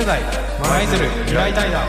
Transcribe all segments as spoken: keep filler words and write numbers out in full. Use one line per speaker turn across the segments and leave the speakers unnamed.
ゅう代舞鶴未来対談。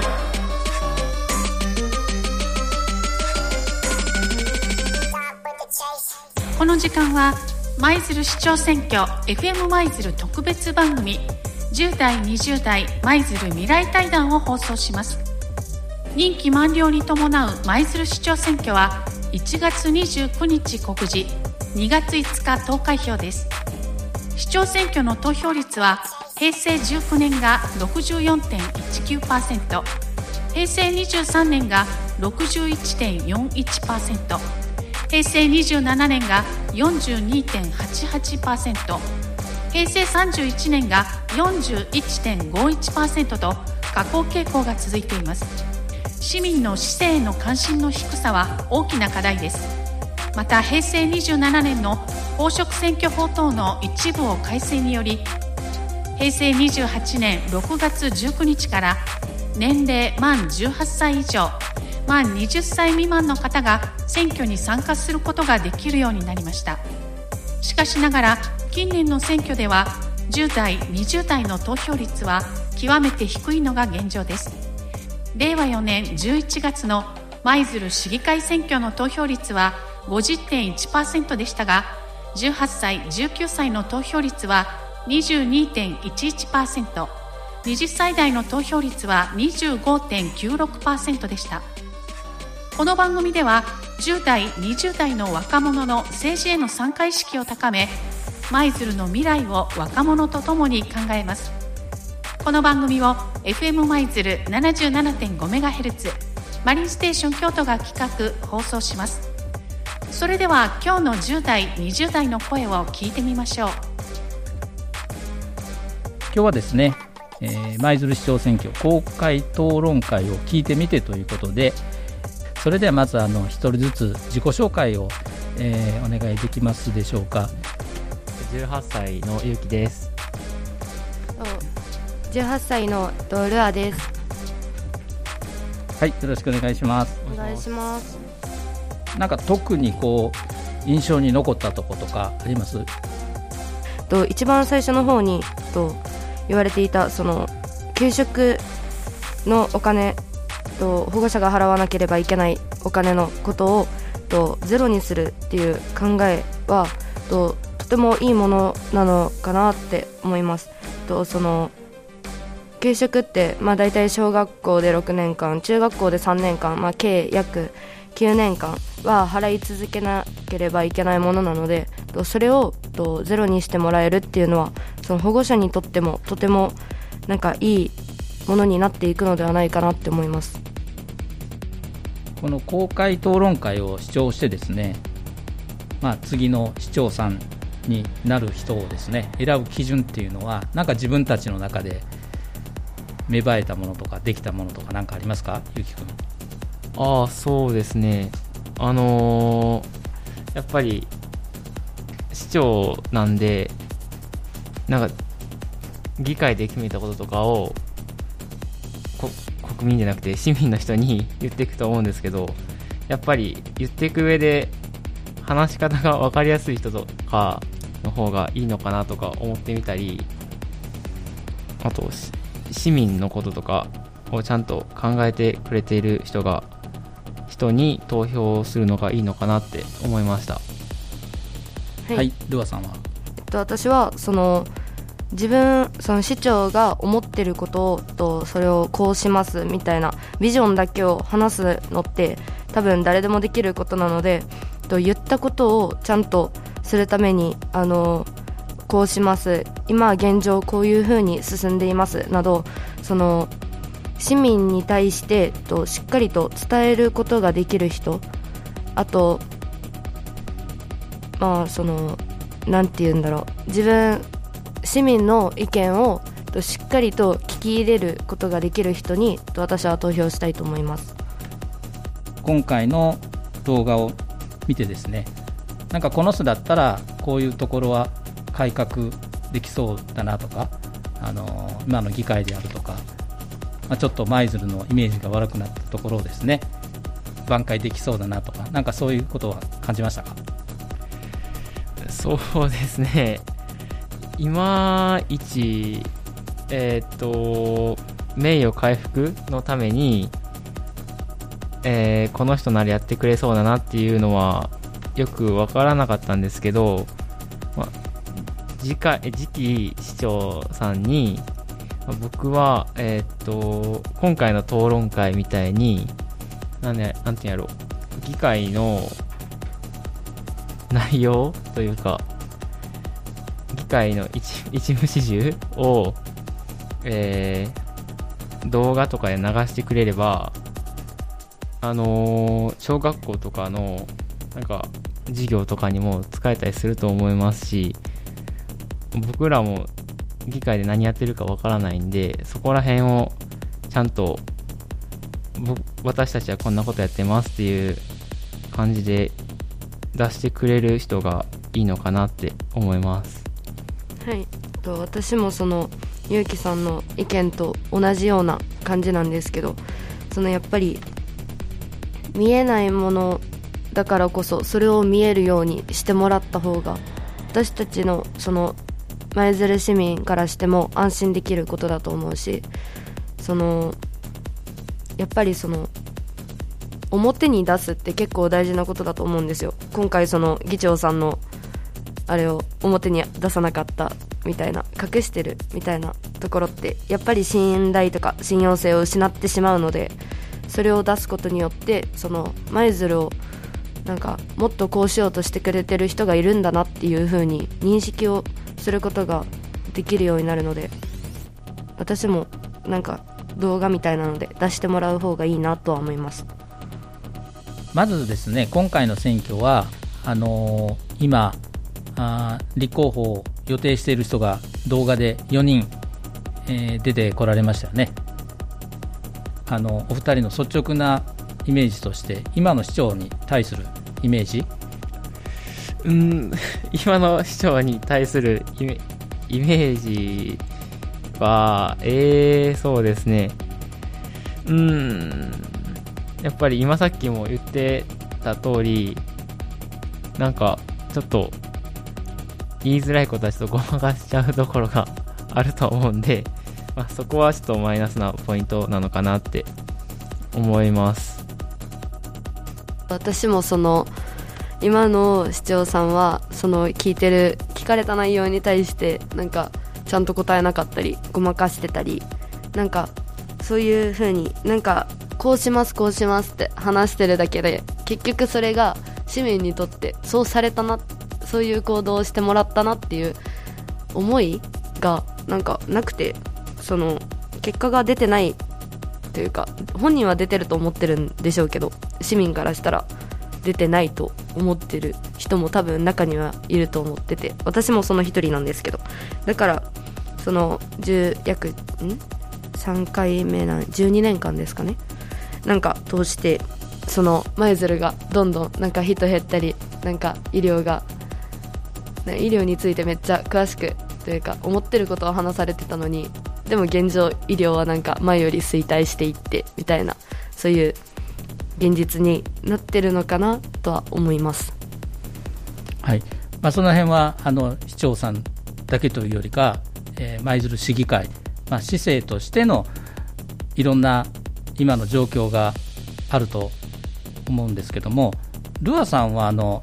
この時間は舞鶴市長選挙 エフエム 舞鶴特別番組じゅう代にじゅう代舞鶴未来対談を放送します。任期満了に伴う舞鶴市長選挙はいちがつにじゅうくにち告示、にがついつか投開票です。市長選挙の投票率はへいせいじゅうきゅうねんが ろくじゅうよんてんいちきゅうパーセント、へいせいにじゅうさんねんが ろくじゅういちてんよんいちパーセント、へいせいにじゅうななねんが よんじゅうにてんはちはちパーセント、へいせいさんじゅういちねんが よんじゅういちてんごいちパーセント と下降傾向が続いています。市民の市政への関心の低さは大きな課題です。またへいせいにじゅうななねんの公職選挙法等の一部を改正により、へいせいにじゅうはちねんろくがつじゅうくにちから年齢満じゅうはっさい以上、満にじゅっさい未満の方が選挙に参加することができるようになりました。しかしながら近年の選挙ではじゅう代にじゅう代の投票率は極めて低いのが現状です。れいわよねんじゅういちがつの舞鶴市議会選挙の投票率は ごじゅってんいちパーセント でしたが、じゅうはっさいじゅうきゅうさいの投票率は にじゅうにてんいちいちパーセント、はたちさい代の投票率は にじゅうごてんきゅうろくパーセント でした。この番組ではじゅう代にじゅう代の若者の政治への参加意識を高め、舞鶴の未来を若者とともに考えます。この番組を エフエム 舞鶴 ななじゅうななてんごメガヘルツ マリンステーション京都が企画放送します。それでは今日のじゅう代にじゅう代の声を聞いてみましょう。
今日はですね、えー、舞鶴市長選挙公開討論会を聞いてみてということで、それではまずあの一人ずつ自己紹介を、えー、お願いできますでしょうか。
じゅうはっさいのゆうきです。
じゅうはっさいのルアです。
はい、よろしくお願いします。
お願いします。
なんか特にこう印象に残ったとことかあります？
と一番最初の方にと言われていたその給食のお金と保護者が払わなければいけないお金のことをとゼロにするっていう考えはととてもいいものなのかなって思います。とその給食って、まあ、大体小学校でろくねんかん、中学校でさんねんかん、まあ、計約きゅうねんかんは払い続けなければいけないものなので、それをとゼロにしてもらえるっていうのはその保護者にとってもとてもなんかいいものになっていくのではないかなって思います。
この公開討論会を視聴してですね、まあ、次の市長さんになる人をですね選ぶ基準っていうのはなんか自分たちの中で芽生えたものとかできたものとか何かありますか、ゆうきくん。
ああ、そうですね。あのー、やっぱり市長なんで、なんか議会で決めたこととかを国民じゃなくて市民の人に言っていくと思うんですけど、やっぱり言っていく上で話し方が分かりやすい人とかの方がいいのかなとか思ってみたり、あと市民のこととかをちゃんと考えてくれている人が人に投票するのがいいのかなって思いました。
はい、
はい、ルアさんは。
えっと、私はその自分その市長が思ってることをとそれをこうしますみたいなビジョンだけを話すのって多分誰でもできることなので、と言ったことをちゃんとするためにあのこうします、今現状こういう風に進んでいますなど、その市民に対してとしっかりと伝えることができる人、あとまあそのなんて言うんだろう、自分市民の意見をとしっかりと聞き入れることができる人にと私は投票したいと思います。
今回の動画を見てですね、なんかこの人だったらこういうところは改革できそうだなとか、あの今の議会であるとか、まあ、ちょっと舞鶴のイメージが悪くなったところをですね挽回できそうだなとか、なんかそういうことは感じましたか？
そうですね、いまいちえー、っと名誉回復のために、えー、この人ならやってくれそうだなっていうのはよくわからなかったんですけど、まあ、次回次期市長さんに、まあ、僕は、えー、っと今回の討論会みたいになんで、なんていうんやろ、議会の内容というか議会の 一, 一部始終を、えー、動画とかで流してくれれば、あのー、小学校とかのなんか授業とかにも使えたりすると思いますし、僕らも議会で何やってるかわからないんで、そこら辺をちゃんと私たちはこんなことやってますっていう感じで出してくれる人がいいのかなって思います。
はい、と私もそのゆうきさんの意見と同じような感じなんですけど、そのやっぱり見えないものだからこそそれを見えるようにしてもらった方が私たちのその舞鶴市民からしても安心できることだと思うし、そのやっぱりその表に出すって結構大事なことだと思うんですよ。今回その議長さんのあれを表に出さなかったみたいな、隠してるみたいなところってやっぱり信頼とか信用性を失ってしまうので、それを出すことによってその舞鶴をなんかもっとこうしようとしてくれてる人がいるんだなっていう風に認識をすることができるようになるので、私もなんか動画みたいなので出してもらう方がいいなとは思います。
まずですね、今回の選挙はあのー、今あ立候補を予定している人が動画でよにん、えー、出てこられましたよね。あのお二人の率直なイメージとして今の市長に対するイメージ、
うーん今の市長に対するイメ、イメージはえーそうですね、うーんやっぱり今さっきも言ってた通り、なんかちょっと言いづらいことはちょっとごまかしちゃうところがあると思うんで、まあ、そこはちょっとマイナスなポイントなのかなって思います。
私もその今の市長さんはその聞いてる聞かれた内容に対してなんかちゃんと答えなかったりごまかしてたり、なんかそういう風になんかこうしますこうしますって話してるだけで、結局それが市民にとってそうされたな、そういう行動をしてもらったなっていう思いがなんかなくて、その結果が出てないというか、本人は出てると思ってるんでしょうけど、市民からしたら出てないと思ってる人も多分中にはいると思ってて、私もその一人なんですけど、だからそのじゅう約んさんかいめなじゅうにねんかんですかね、なんか通してその舞鶴がどんどんなんか人減ったり、なんか医療が医療についてめっちゃ詳しくというか思ってることを話されてたのに、でも現状医療はなんか前より衰退していってみたいな、そういう現実になってるのかなとは思います。
はい、まあ、その辺はあの市長さんだけというよりか、えー、舞鶴市議会、まあ、市政としてのいろんな今の状況があると思うんですけども、ルアさんはあの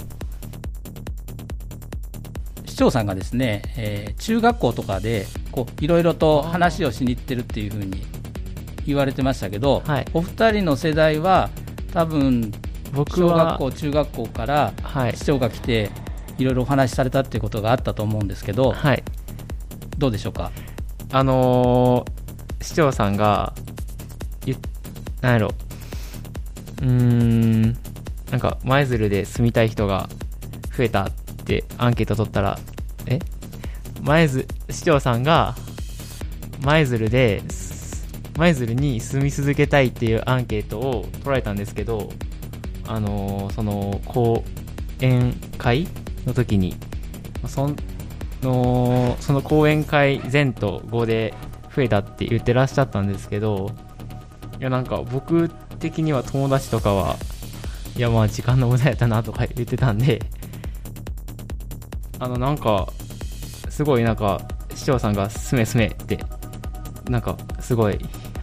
市長さんがですね、えー、中学校とかでこういろいろと話をしに行ってるっていうふうに言われてましたけど、はい、お二人の世代は多分小学校中学校から市長が来ていろいろお話しされたっていうことがあったと思うんですけど、はい、どうでしょうか。
あのー、市長さんがなんやろうーんなんか舞鶴で住みたい人が増えたってアンケート取ったら、え舞鶴市長さんが舞鶴で舞鶴に住み続けたいっていうアンケートを取られたんですけど、あのー、その講演会の時にそのその講演会前と後で増えたって言ってらっしゃったんですけど、いやなんか僕的には友達とかはいやまあ時間の無駄やったなとか言ってたんで、あのなんかすごいなんか市長さんがすめすめってなんかすごい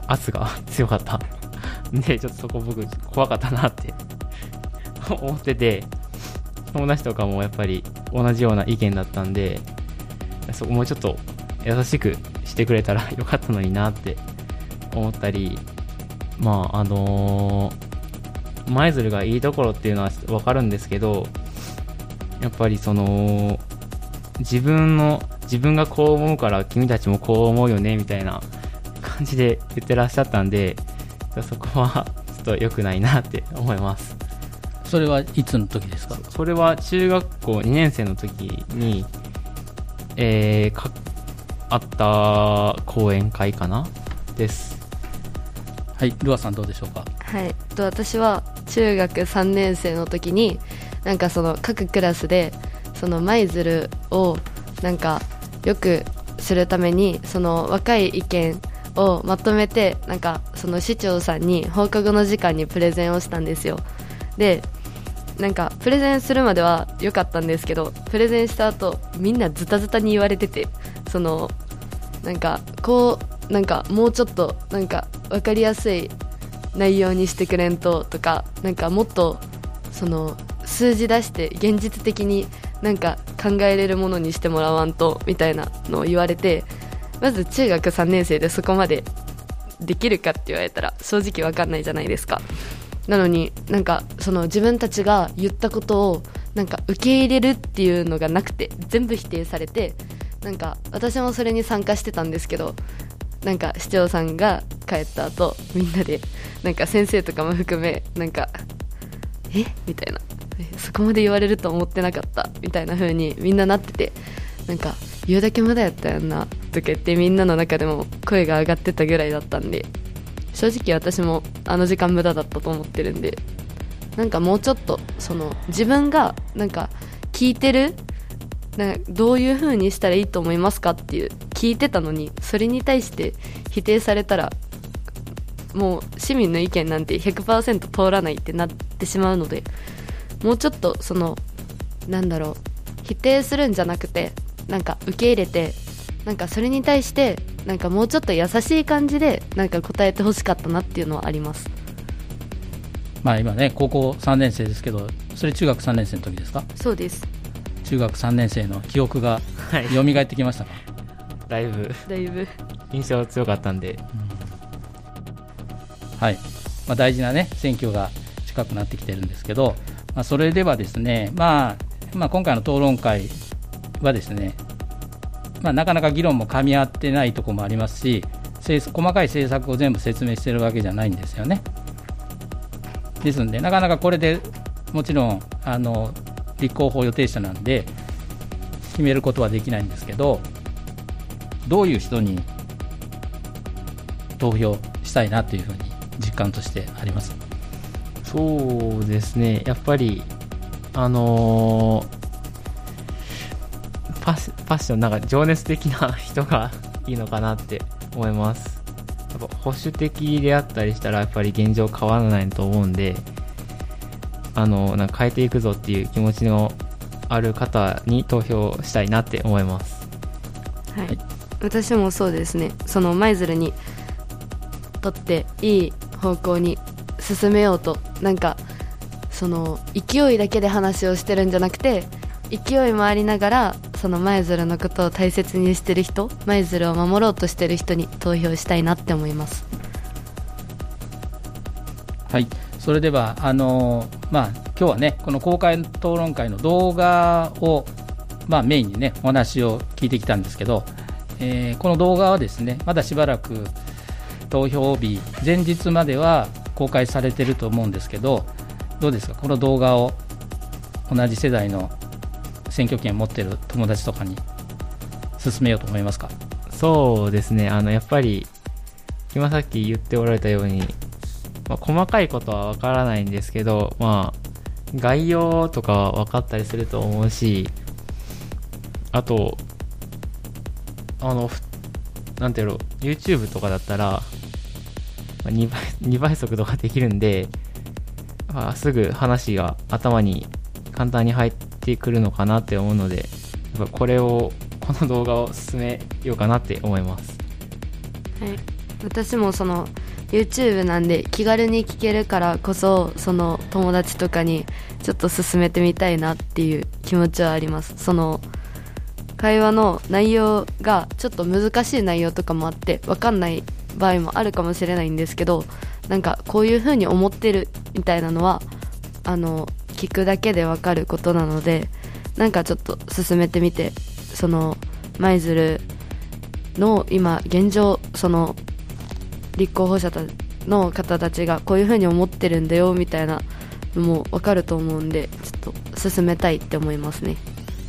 圧が強かったで、ちょっとそこ僕怖かったなって思ってて、友達とかもやっぱり同じような意見だったんで、そこもうちょっと優しくしてくれたらよかったのになって思ったり、まああのー、舞鶴がいいところっていうのは分かるんですけど、やっぱりその自分の自分がこう思うから君たちもこう思うよねみたいな感じで言ってらっしゃったんで、そこはちょっと良くないなって思います。
それはいつの時ですか？
それは中学校にねん生の時に、えー、かあった講演会かなです。
はい、ルアさんどうでしょうか？
はい、と私は中学さんねん生の時になんかその各クラスでその舞鶴をなんかよくするためにその若い意見をまとめてなんかその市長さんに放課後の時間にプレゼンをしたんですよ。でなんかプレゼンするまでは良かったんですけど、プレゼンした後みんなズタズタに言われてて、そのなんかこうなんかもうちょっとなんか分かりやすい内容にしてくれんととか、なんかもっとその数字出して現実的になんか考えれるものにしてもらわんとみたいなのを言われて、まず中学さんねん生でそこまでできるかって言われたら正直分かんないじゃないですか。なのになんかその自分たちが言ったことをなんか受け入れるっていうのがなくて全部否定されて、なんか私もそれに参加してたんですけど、なんか市長さんが帰った後みんなでなんか先生とかも含めなんかえみたいな、そこまで言われると思ってなかったみたいな風にみんななってて、なんか言うだけ無駄やったよなとか言ってみんなの中でも声が上がってたぐらいだったんで、正直私もあの時間無駄だったと思ってるんで、なんかもうちょっとその自分がなんか聞いてるなどういう風にしたらいいと思いますかっていう聞いてたのに、それに対して否定されたらもう市民の意見なんて ひゃくパーセント 通らないってなってしまうので、もうちょっとそのなんだろう否定するんじゃなくてなんか受け入れて、なんかそれに対してなんかもうちょっと優しい感じでなんか答えてほしかったなっていうのはあります。
まあ今ね高校さんねん生ですけど、それ中学さんねん生の時ですか？
そうです。
中学さんねん生の記憶が蘇ってきましたか？
だいぶ
だいぶ
印象強かったんで、
うん、はい、まあ、大事なね選挙が近くなってきてるんですけど、まあ、それではですね、まあ、まあ今回の討論会はですね、まあ、なかなか議論も噛み合ってないところもありますし、細かい政策を全部説明してるわけじゃないんですよね。ですのでなかなかこれでもちろんあの立候補予定者なんで決めることはできないんですけど、どういう人に投票したいなというふうに実感としてあります？
そうですね、やっぱりあのー、パッ、パッションなんか情熱的な人がいいのかなって思います。やっぱ保守的であったりしたらやっぱり現状変わらないと思うんで、あのなんか変えていくぞっていう気持ちのある方に投票したいなって思います。
はい、はい、私もそうですね。その舞鶴にとっていい方向に進めようと、なんかその勢いだけで話をしてるんじゃなくて、勢いもありながらその舞鶴のことを大切にしてる人、舞鶴を守ろうとしてる人に投票したいなって思います。
はい、それではあのーまあ、今日はねこの公開討論会の動画を、まあ、メインにねお話を聞いてきたんですけど、えー、この動画はですねまだしばらく投票日前日までは公開されてると思うんですけど、どうですか、この動画を同じ世代の選挙権を持っている友達とかに進めようと思いますか？
そうですね、あのやっぱり今さっき言っておられたように、まあ、細かいことはわからないんですけど、まあ、概要とかは分かったりすると思うし、あとあのなんていうの YouTube とかだったらにばい、にばい速度ができるんで、まあ、すぐ話が頭に簡単に入ってくるのかなって思うので、やっぱこれをこの動画を進めようかなって思います。
はい、 私もその YouTube なんで気軽に聞けるからこそ、その友達とかにちょっと勧めてみたいなっていう気持ちはあります。その会話の内容がちょっと難しい内容とかもあって分かんない場合もあるかもしれないんですけど、なんかこういう風に思ってるみたいなのはあの聞くだけで分かることなので、なんかちょっと進めてみて、その舞鶴の今現状、その立候補者の方たちがこういう風に思ってるんだよみたいなのも分かると思うんで、ちょっと進めたいって思いますね。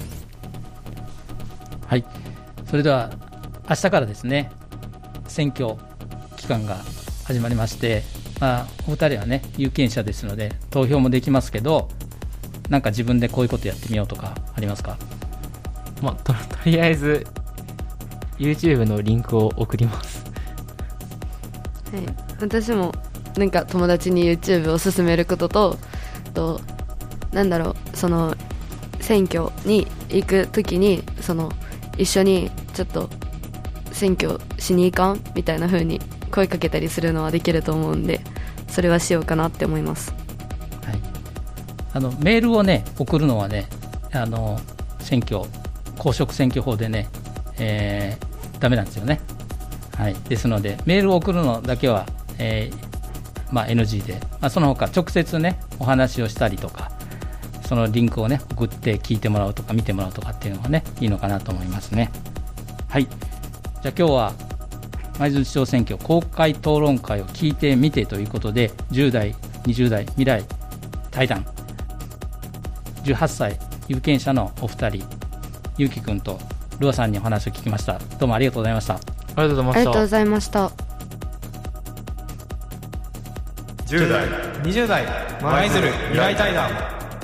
はい、それでは明日からですね、選挙期間が始まりまして、まあ、お二人はね有権者ですので投票もできますけど、なんか自分でこういうことやってみようとかありますか？
まあ、と, とりあえず YouTube のリンクを送ります。
はい、私もなんか友達に YouTube を勧めることと、となんだろう、その選挙に行くときにその一緒にちょっと選挙しに行かんみたいな風に声かけたりするのはできると思うんで、それはしようかなって思います。
はい、あのメールをね送るのはね、あの選挙公職選挙法でね、えー、ダメなんですよね。はい、ですのでメールを送るのだけは、えーまあ、エヌジー で、まあ、その他直接ねお話をしたりとか、そのリンクをね送って聞いてもらうとか見てもらうとかっていうのがねいいのかなと思いますね。はい、じゃあ今日は舞鶴市長選挙公開討論会を聞いてみてということで、じゅう代にじゅう代未来対談、じゅうはっさい有権者のお二人、ゆうきくんとルアさんにお話を聞きました。どうもありがとうございました。
ありがとうございました。
ありがとうございました。
じゅう代にじゅう代舞鶴未来対談。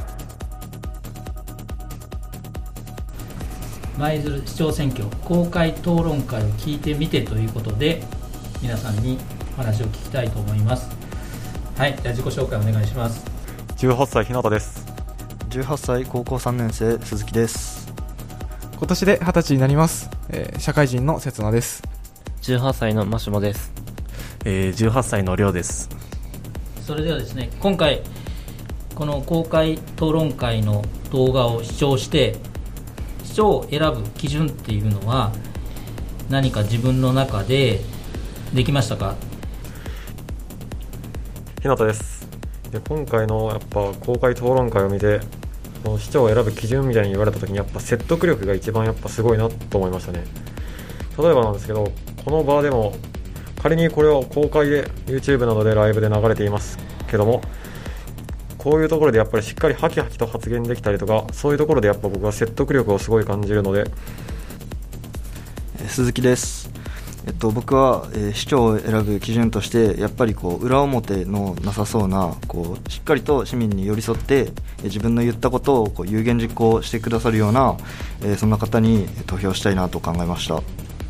舞鶴市長選挙公開討論会を聞いてみてということで、皆さんにお話を聞きたいと思います。はい、じゃあ自己紹介お願いします。
じゅうはっさい日向です。
じゅうはっさい高校さんねん生鈴木です。
今年ではたちになります、えー、社会人の節野です。
じゅうはっさいのマシモです。
えー、じゅうはっさいのりょうです。
それではですね、今回この公開討論会の動画を視聴して市長を選ぶ基準っていうのは何か自分の中でできましたか？
日向です。で今回のやっぱ公開討論会を見て、この市長を選ぶ基準みたいに言われた時にやっぱ説得力が一番やっぱすごいなと思いましたね。例えばなんですけど、この場でも仮にこれを公開で YouTube などでライブで流れていますけども、こういうところでやっぱりしっかりハキハキと発言できたりとか、そういうところでやっぱ僕は説得力をすごい感じるので。
鈴木です。えっと、僕は、えー、市長を選ぶ基準としてやっぱりこう裏表のなさそうな、こうしっかりと市民に寄り添って、えー、自分の言ったことをこう有言実行してくださるような、えー、そんな方に投票したいなと考えました。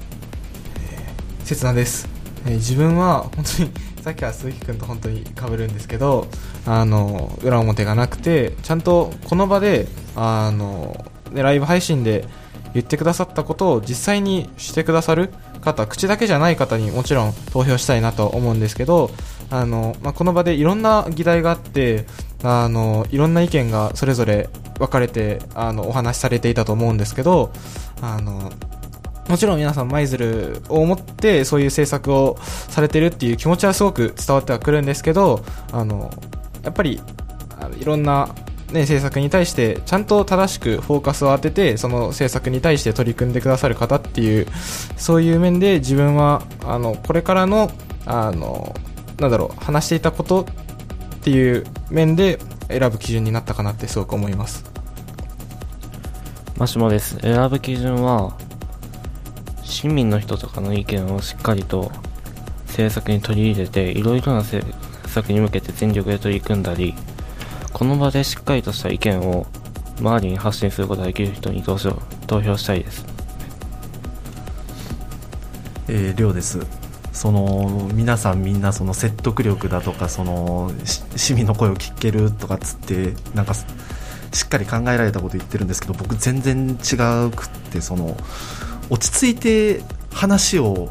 節野です。えー、自分は本当にさっきは鈴木くんと本当に被るんですけど、あの裏表がなくてちゃんとこの場であのライブ配信で言ってくださったことを実際にしてくださる方、口だけじゃない方にもちろん投票したいなと思うんですけど、あの、まあ、この場でいろんな議題があって、あのいろんな意見がそれぞれ分かれてあのお話しされていたと思うんですけど、あのもちろん皆さん舞鶴を思ってそういう政策をされてるっていう気持ちはすごく伝わってはくるんですけど、あのやっぱりあのいろんな、ね、政策に対してちゃんと正しくフォーカスを当ててその政策に対して取り組んでくださる方っていう、そういう面で自分はあのこれからの、あのなんだろう話していたことっていう面で選ぶ基準になったかなってすごく思います。
マシモです。選ぶ基準は市民の人とかの意見をしっかりと政策に取り入れて、いろいろな政策に向けて全力で取り組んだり、この場でしっかりとした意見を周りに発信することができる人に投票、投票したいです。
えー、りょうです。その皆さんみんなその説得力だとか、その市民の声を聞けるとかっつってなんかしっかり考えられたこと言ってるんですけど、僕全然違くって、その落ち着いて話を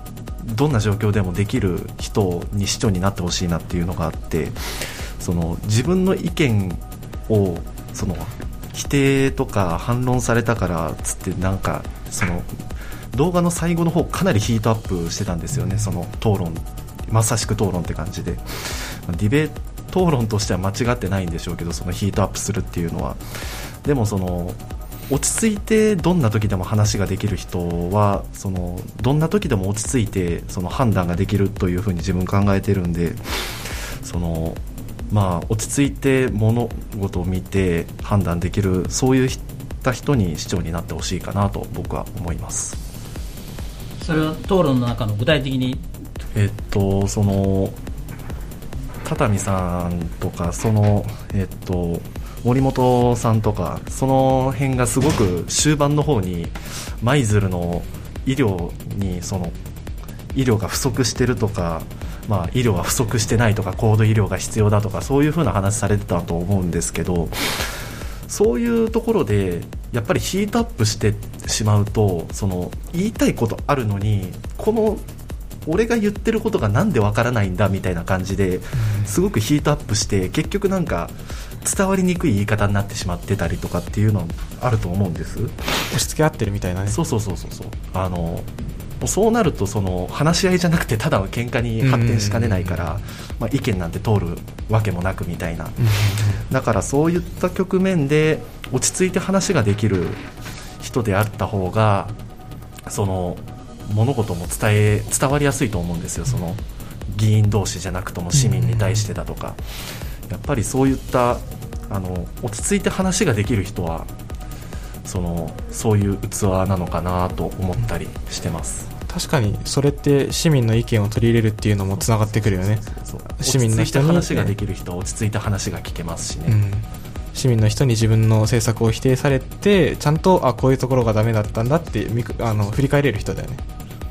どんな状況でもできる人に市長になってほしいなっていうのがあって、その自分の意見をその否定とか反論されたからつってなんかその動画の最後の方かなりヒートアップしてたんですよね。その討論、まさしく討論って感じで、ディベート討論としては間違ってないんでしょうけど、そのヒートアップするっていうのは。でもその落ち着いてどんな時でも話ができる人はそのどんな時でも落ち着いてその判断ができるというふうに自分考えてるんで、そのまあ落ち着いて物事を見て判断できる、そういった人に市長になってほしいかなと僕は思います。
それは討論の中の具体的に
えっとその畳さんとかそのえっと森本さんとかその辺がすごく終盤の方に舞鶴の医療にその医療が不足してるとか、まあ、医療は不足してないとか高度医療が必要だとかそういう風な話されてたと思うんですけど、そういうところでやっぱりヒートアップしてしまうとその言いたいことあるのにこの俺が言ってることがなんでわからないんだみたいな感じですごくヒートアップして結局なんか伝わりにくい言い方になってしまってたりとかっていうのあると思うんです。
押し付け合ってるみたいなね。
そうそうそうそうそう、あのそうなるとその話し合いじゃなくてただの喧嘩に発展しかねないから、まあ、意見なんて通るわけもなくみたいな。だからそういった局面で落ち着いて話ができる人であった方がその物事も伝え伝わりやすいと思うんですよ。その議員同士じゃなくとも市民に対してだとか、やっぱりそういったあの落ち着いて話ができる人はそのそういう器なのかなと思ったりしてます。
確かにそれって市民の意見を取り入れるっていうのもつながってくるよね。
そうそう、
市民の人に
落ち着いて話ができる人は落ち着いて話が聞けますしね、
うん、市民の人に自分の政策を否定されてちゃんとあこういうところがダメだったんだってあの振り返れる人だよね。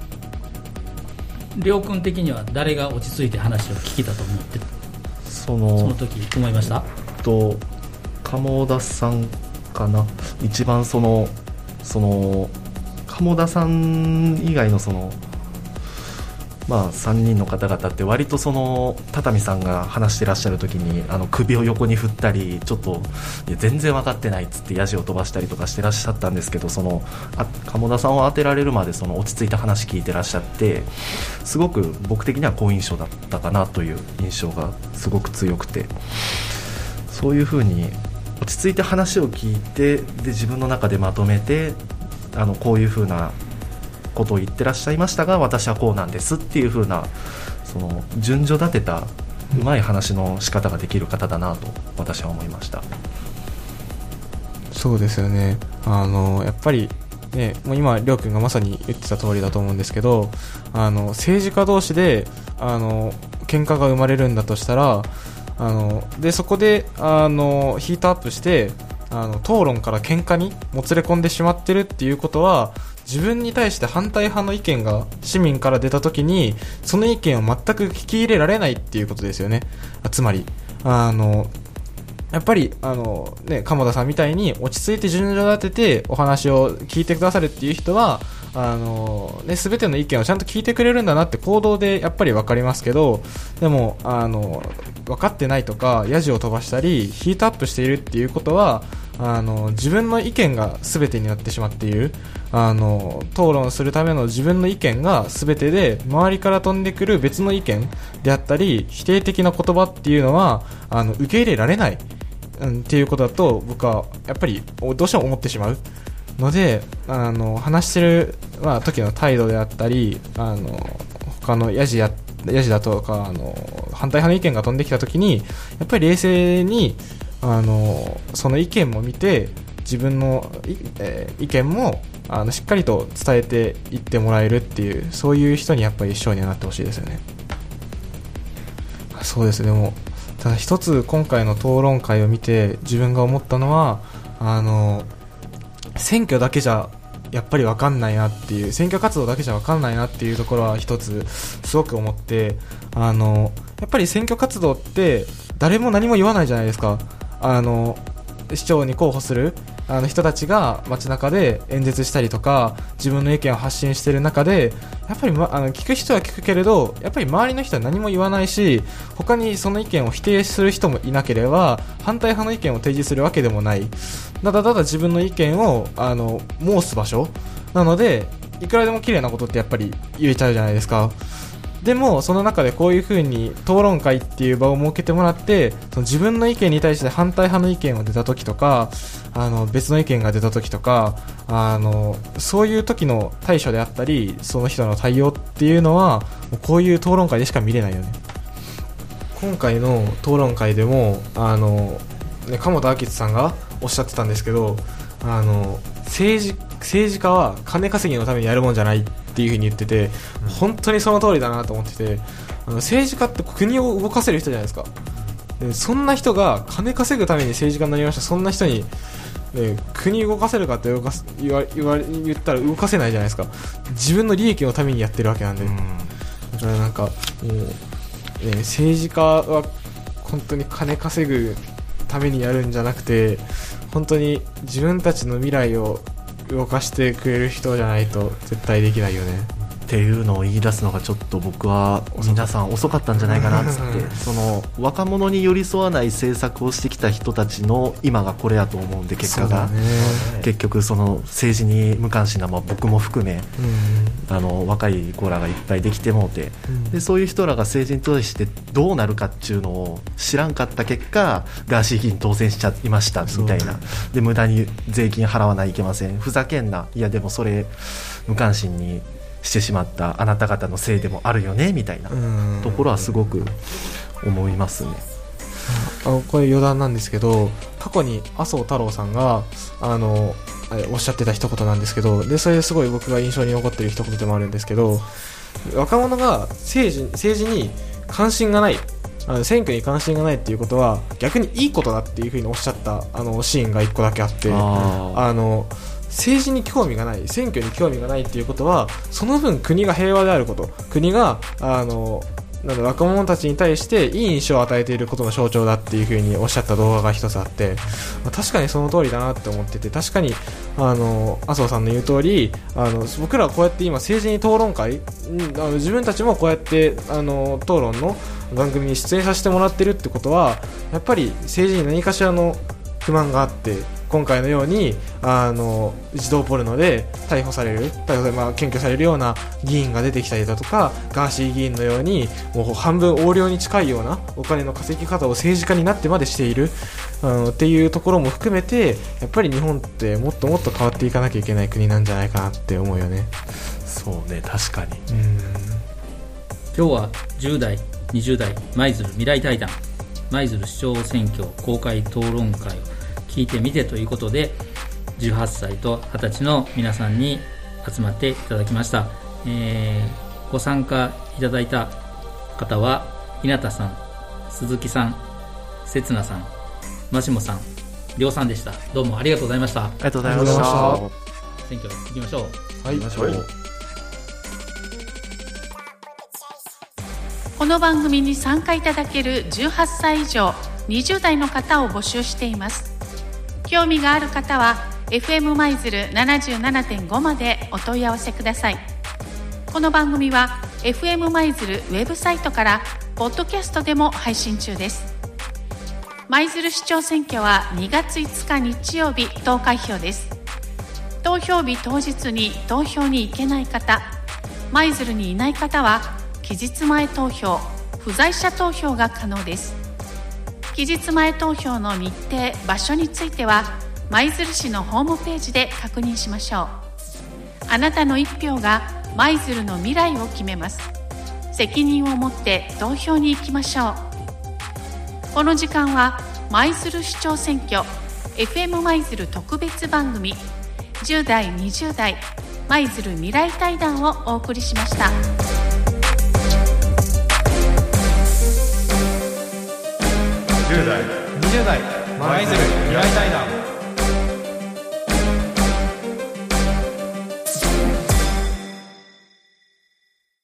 りょうくん的には誰が落ち着いて話を聞けたと思って
その
その時思いました？
と鴨田さんかな、一番そのその鴨田さん以外のそのまあさんにんの方々って割とその畳さんが話してらっしゃる時にあの首を横に振ったりちょっといや全然分かってないっつってヤジを飛ばしたりとかしてらっしゃったんですけど、そのあ鴨田さんを当てられるまでその落ち着いた話聞いてらっしゃってすごく僕的には好印象だったかなという印象がすごく強くて、そういう風に落ち着いて話を聞いてで自分の中でまとめてあのこういう風なことを言ってらっしゃいましたが私はこうなんですっていう風なその順序立てたうまい話の仕方ができる方だなと私は思いました。
そうですよね。あのやっぱりね、もう今りょうくんがまさに言ってた通りだと思うんですけど、あの政治家同士であの喧嘩が生まれるんだとしたらあのでそこであのヒートアップしてあの討論から喧嘩にもつれ込んでしまってるっていうことは自分に対して反対派の意見が市民から出たときにその意見を全く聞き入れられないっていうことですよね。つまりあのやっぱりあの、ね、鴨田さんみたいに落ち着いて順序立ててお話を聞いてくださるっていう人はあの、ね、全ての意見をちゃんと聞いてくれるんだなって行動でやっぱり分かりますけど、でもあの分かってないとかヤジを飛ばしたりヒートアップしているっていうことはあの自分の意見が全てになってしまっている、あの討論するための自分の意見が全てで周りから飛んでくる別の意見であったり否定的な言葉っていうのはあの受け入れられない、うん、っていうことだと僕はやっぱりどうしても思ってしまうので、あの話してる、まあ、時の態度であったりあの他のヤジやヤジだとかあの反対派の意見が飛んできた時にやっぱり冷静にあのその意見も見て自分の、えー、意見もあのしっかりと伝えていってもらえるっていうそういう人にやっぱり市長にはなってほしいですよね。そうですね。もうただ一つ今回の討論会を見て自分が思ったのはあの選挙だけじゃやっぱり分かんないなっていう選挙活動だけじゃ分かんないなっていうところは一つすごく思って、あのやっぱり選挙活動って誰も何も言わないじゃないですか。あの市長に候補するあの人たちが街中で演説したりとか自分の意見を発信している中でやっぱり、ま、あの聞く人は聞くけれどやっぱり周りの人は何も言わないし他にその意見を否定する人もいなければ反対派の意見を提示するわけでもないただただ自分の意見をあの申す場所なのでいくらでも綺麗なことってやっぱり言えちゃうじゃないですか。でもその中でこういう風に討論会っていう場を設けてもらってその自分の意見に対して反対派の意見が出た時とかあの別の意見が出た時とかあのそういう時の対処であったりその人の対応っていうのはもうこういう討論会でしか見れないよね。今回の討論会でもあの、ね、鴨田明さんがおっしゃってたんですけどあの政治、政治家は金稼ぎのためにやるもんじゃないっていう風に言ってて、うん、本当にその通りだなと思っててあの政治家って国を動かせる人じゃないですか。でそんな人が金稼ぐために政治家になりましたそんな人に、ね、国動かせるかって動かす 言, わ言, わ言ったら動かせないじゃないですか。自分の利益のためにやってるわけなんで、うん、だからなんかもう、ね、政治家は本当に金稼ぐためにやるんじゃなくて本当に自分たちの未来を動かしてくれる人じゃないと絶対できないよね
っていうのを言い出すのがちょっと僕は皆さん遅かったんじゃないかなっつってその若者に寄り添わない政策をしてきた人たちの今がこれやと思うんで結果が、ね、結局その政治に無関心な、まあ、僕も含め、うん、あの若い子らがいっぱいできてもうて、うん、でそういう人らが政治に対してどうなるかっていうのを知らんかった結果ガーシー議員当選しちゃいましたみたいなで無駄に税金払わないといけませんふざけんないやでもそれ無関心にしてしまったあなた方のせいでもあるよねみたいなところはすごく思いますね。
あこれ余談なんですけど過去に麻生太郎さんがあのおっしゃってた一言なんですけどでそれですごい僕が印象に残っている一言でもあるんですけど若者が政治、政治に関心がないあの選挙に関心がないっていうことは逆にいいことだっていうふうにおっしゃったあのシーンが一個だけあってああの政治に興味がない選挙に興味がないっていうことはその分国が平和であること国があのなんだ若者たちに対していい印象を与えていることの象徴だっていう風におっしゃった動画が一つあって、まあ、確かにその通りだなって思ってて確かにあの麻生さんの言う通りあの僕らはこうやって今政治に討論会あの自分たちもこうやってあの討論の番組に出演させてもらってるってことはやっぱり政治に何かしらの不満があって今回のようにあの児童ポルノで逮捕される逮捕され、まあ、検挙されるような議員が出てきたりだとかガーシー議員のようにもう半分横領に近いようなお金の稼ぎ方を政治家になってまでしているあのっていうところも含めてやっぱり日本ってもっともっと変わっていかなきゃいけない国なんじゃないかなって思うよね。
そうね確かに
うん今日はじゅう代にじゅう代舞鶴未来対談舞鶴市長選挙公開討論会を聞いてみてということでじゅうはっさいとはたちの皆さんに集まっていただきました、えー、ご参加いただいた方は日向さん、鈴木さん、刹那さん、マシモさん、りょうさんでした。どうもありがとうございました。あ
りがとうございました。
選挙行きましょう。
はい、
行きましょう。
この番組に参加いただけるじゅうはっさい以上にじゅう代の方を募集しています。興味がある方は エフエム 舞鶴 ななじゅうななてんご までお問い合わせください。この番組は エフエム 舞鶴ウェブサイトからポッドキャストでも配信中です。舞鶴市長選挙はにがついつか日曜日投開票です。投票日当日に投票に行けない方、舞鶴にいない方は期日前投票、不在者投票が可能です。期日前投票の日程、場所については舞鶴市のホームページで確認しましょう。あなたの一票が舞鶴の未来を決めます。責任を持って投票に行きましょう。この時間は舞鶴市長選挙 エフエム 舞鶴特別番組じゅう代にじゅう代舞鶴未来対談をお送りしました。
じゅう代にじゅう代舞鶴未来対談。